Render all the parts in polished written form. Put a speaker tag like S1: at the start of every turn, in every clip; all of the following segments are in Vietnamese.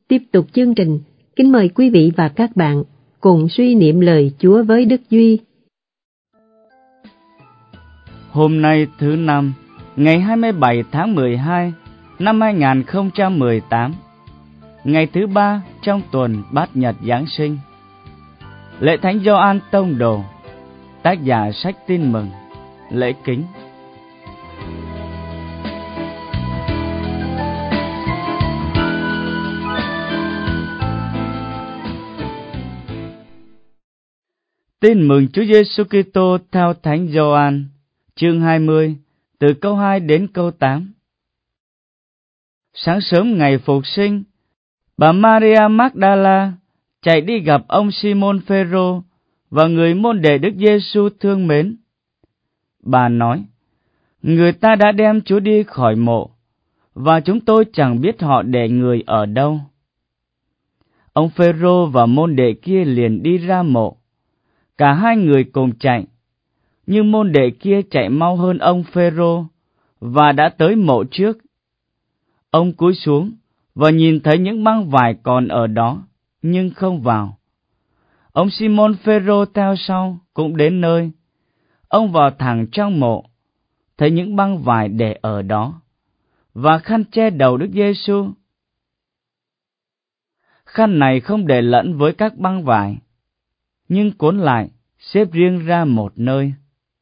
S1: Tiếp tục chương trình, kính mời quý vị và các bạn cùng suy niệm lời Chúa với Đức Duy.
S2: Hôm nay thứ Năm, ngày 27 tháng 12 năm 2018, ngày thứ ba trong tuần Bát Nhật Giáng sinh. Lễ Thánh Gioan Tông Đồ, tác giả sách Tin Mừng, lễ kính. Tin mừng Chúa Giêsu Kitô theo Thánh Gioan, chương 20, từ câu 2 đến câu 8. Sáng sớm ngày Phục sinh, bà Maria Magdala chạy đi gặp ông Simon Phêrô và người môn đệ Đức Giêsu thương mến. Bà nói: người ta đã đem Chúa đi khỏi mộ, và chúng tôi chẳng biết họ để người ở đâu. Ông Phêrô và môn đệ kia liền đi ra mộ. Cả hai người cùng chạy, nhưng môn đệ kia chạy mau hơn ông Phêrô và đã tới mộ trước. Ông cúi xuống và nhìn thấy những băng vải còn ở đó, nhưng không vào. Ông Simon Phêrô theo sau cũng đến nơi. Ông vào thẳng trong mộ, thấy những băng vải để ở đó, và khăn che đầu Đức Giêsu. Khăn này không để lẫn với các băng vải, nhưng cuốn lại, xếp riêng ra một nơi.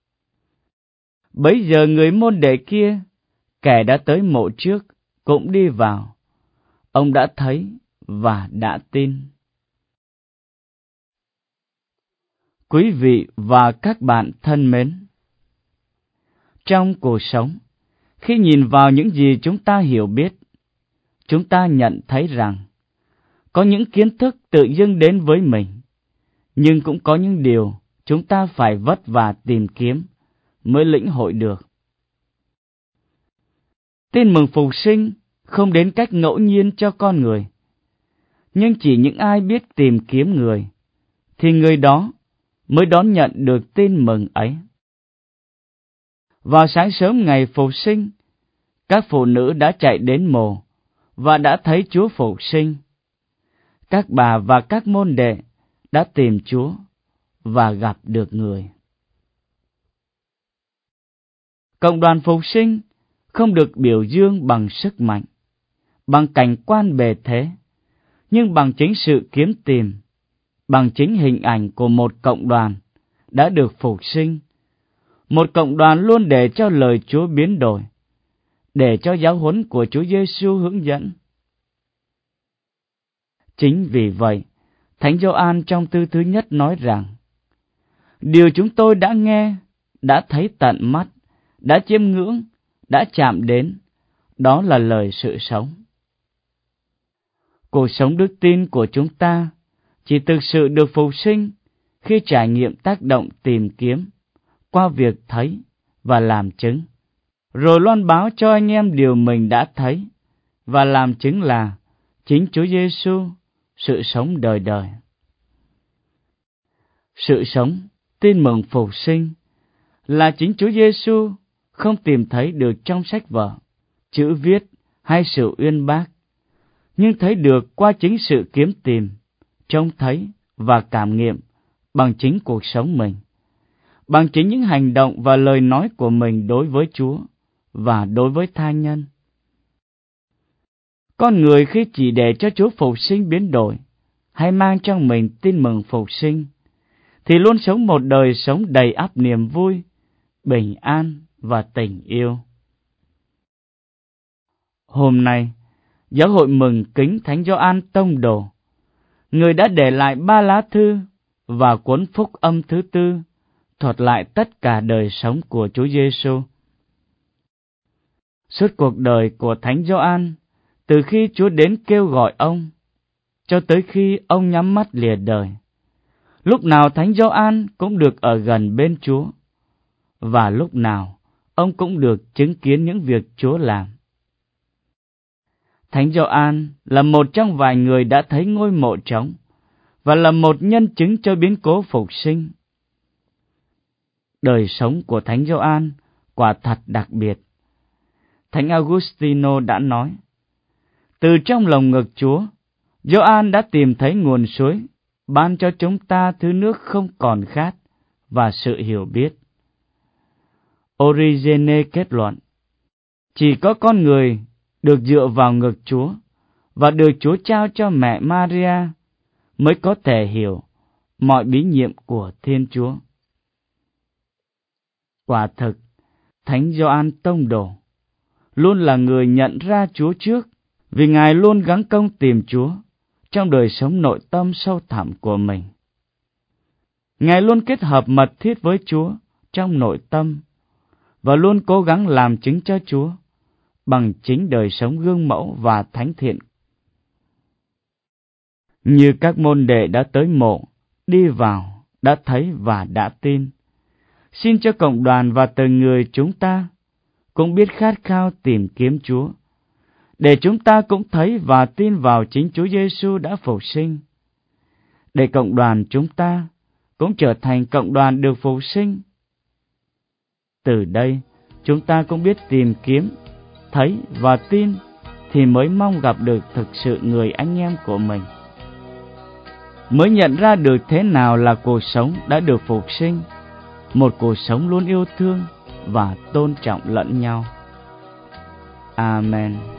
S2: Bấy giờ người môn đệ kia, kẻ đã tới mộ trước, cũng đi vào. Ông đã thấy và đã tin. Quý vị và các bạn thân mến, trong cuộc sống, khi nhìn vào những gì chúng ta hiểu biết, chúng ta nhận thấy rằng có những kiến thức tự dưng đến với mình, nhưng cũng có những điều chúng ta phải vất vả tìm kiếm mới lĩnh hội được. Tin mừng phục sinh không đến cách ngẫu nhiên cho con người, nhưng chỉ những ai biết tìm kiếm người, thì người đó mới đón nhận được tin mừng ấy. Vào sáng sớm ngày phục sinh, các phụ nữ đã chạy đến mồ và đã thấy Chúa phục sinh. Các bà và các môn đệ đã tìm Chúa và gặp được người. Cộng đoàn phục sinh không được biểu dương bằng sức mạnh, bằng cảnh quan bề thế, nhưng bằng chính sự kiếm tìm, bằng chính hình ảnh của một cộng đoàn đã được phục sinh, một cộng đoàn luôn để cho lời Chúa biến đổi, để cho giáo huấn của Chúa Giêsu hướng dẫn. Chính vì vậy, Thánh Gioan trong thư thứ nhất nói rằng: điều chúng tôi đã nghe, đã thấy tận mắt, đã chiêm ngưỡng, đã chạm đến, đó là lời sự sống. Cuộc sống đức tin của chúng ta chỉ thực sự được phục sinh khi trải nghiệm tác động tìm kiếm qua việc thấy và làm chứng, rồi loan báo cho anh em điều mình đã thấy và làm chứng là chính Chúa Giêsu, sự sống đời đời. Sự sống, tin mừng phục sinh là chính Chúa Giêsu không tìm thấy được trong sách vở, chữ viết hay sự uyên bác, nhưng thấy được qua chính sự kiếm tìm, trông thấy và cảm nghiệm bằng chính cuộc sống mình, bằng chính những hành động và lời nói của mình đối với Chúa và đối với tha nhân. Con người khi chỉ để cho Chúa phục sinh biến đổi, hay mang trong mình tin mừng phục sinh, thì luôn sống một đời sống đầy ắp niềm vui, bình an và tình yêu. Hôm nay, Giáo hội mừng kính Thánh Gioan Tông Đồ, người đã để lại 3 lá thư và cuốn Phúc Âm thứ 4, thuật lại tất cả đời sống của Chúa Giêsu. Suốt cuộc đời của Thánh Gioan, từ khi Chúa đến kêu gọi ông, cho tới khi ông nhắm mắt lìa đời, lúc nào Thánh Gioan cũng được ở gần bên Chúa, và lúc nào ông cũng được chứng kiến những việc Chúa làm. Thánh Gioan là một trong vài người đã thấy ngôi mộ trống và là một nhân chứng cho biến cố phục sinh. Đời sống của Thánh Gioan quả thật đặc biệt. Thánh Augustino đã nói: từ trong lồng ngực Chúa, Gioan đã tìm thấy nguồn suối, ban cho chúng ta thứ nước không còn khát và sự hiểu biết. Origene kết luận, chỉ có con người được dựa vào ngực Chúa và được Chúa trao cho mẹ Maria mới có thể hiểu mọi bí nhiệm của Thiên Chúa. Quả thực, Thánh Gioan Tông Đồ luôn là người nhận ra Chúa trước, vì Ngài luôn gắng công tìm Chúa trong đời sống nội tâm sâu thẳm của mình. Ngài luôn kết hợp mật thiết với Chúa trong nội tâm và luôn cố gắng làm chứng cho Chúa bằng chính đời sống gương mẫu và thánh thiện. Như các môn đệ đã tới mộ, đi vào, đã thấy và đã tin, xin cho cộng đoàn và từng người chúng ta cũng biết khát khao tìm kiếm Chúa, để chúng ta cũng thấy và tin vào chính Chúa Giêsu đã phục sinh, để cộng đoàn chúng ta cũng trở thành cộng đoàn được phục sinh. Từ đây, chúng ta cũng biết tìm kiếm, thấy và tin, thì mới mong gặp được thực sự người anh em của mình, mới nhận ra được thế nào là cuộc sống đã được phục sinh, một cuộc sống luôn yêu thương và tôn trọng lẫn nhau. Amen.